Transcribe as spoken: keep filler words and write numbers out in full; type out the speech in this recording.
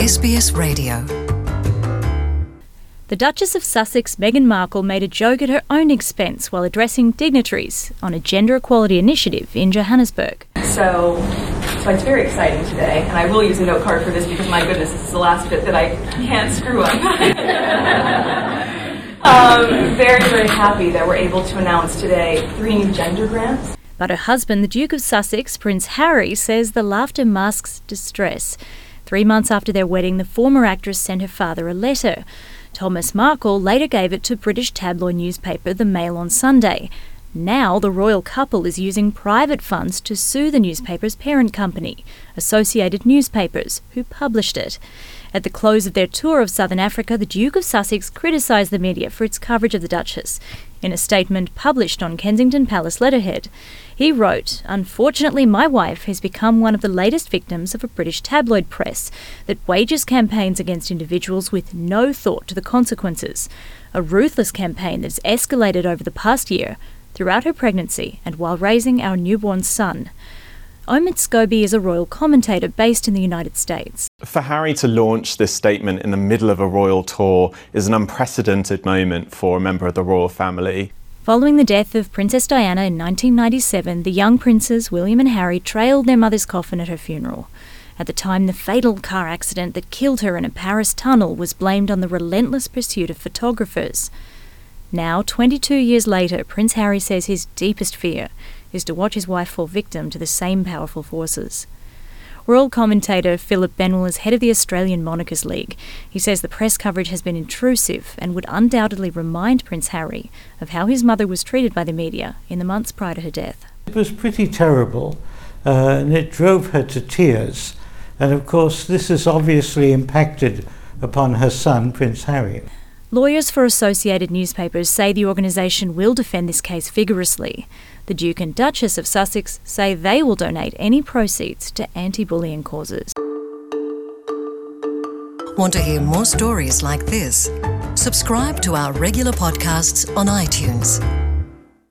S B S Radio. The Duchess of Sussex, Meghan Markle, made a joke at her own expense while addressing dignitaries on a gender equality initiative in Johannesburg. So, so it's very exciting today, and I will use a note card for this because, my goodness, this is the last bit that I can't screw up. um, very, very happy that we're able to announce today three new gender grants. But her husband, the Duke of Sussex, Prince Harry, says the laughter masks distress. Three months after their wedding, the former actress sent her father a letter. Thomas Markle later gave it to British tabloid newspaper The Mail on Sunday. Now the royal couple is using private funds to sue the newspaper's parent company, Associated Newspapers, who published it. At the close of their tour of Southern Africa, the Duke of Sussex criticised the media for its coverage of the Duchess. In a statement published on Kensington Palace letterhead, he wrote, "Unfortunately, my wife has become one of the latest victims of a British tabloid press that wages campaigns against individuals with no thought to the consequences. A ruthless campaign that has escalated over the past year, throughout her pregnancy and while raising our newborn son." Omid Scobie is a royal commentator based in the United States. For Harry to launch this statement in the middle of a royal tour is an unprecedented moment for a member of the royal family. Following the death of Princess Diana in nineteen ninety-seven, the young princes, William and Harry, trailed their mother's coffin at her funeral. At the time, the fatal car accident that killed her in a Paris tunnel was blamed on the relentless pursuit of photographers. Now, twenty-two years later, Prince Harry says his deepest fear is to watch his wife fall victim to the same powerful forces. Royal commentator Philip Benwell is head of the Australian Monarchist League. He says the press coverage has been intrusive and would undoubtedly remind Prince Harry of how his mother was treated by the media in the months prior to her death. It was pretty terrible, uh, and it drove her to tears. And of course, this has obviously impacted upon her son, Prince Harry. Lawyers for Associated Newspapers say the organisation will defend this case vigorously. The Duke and Duchess of Sussex say they will donate any proceeds to anti-bullying causes. Want to hear more stories like this? Subscribe to our regular podcasts on iTunes.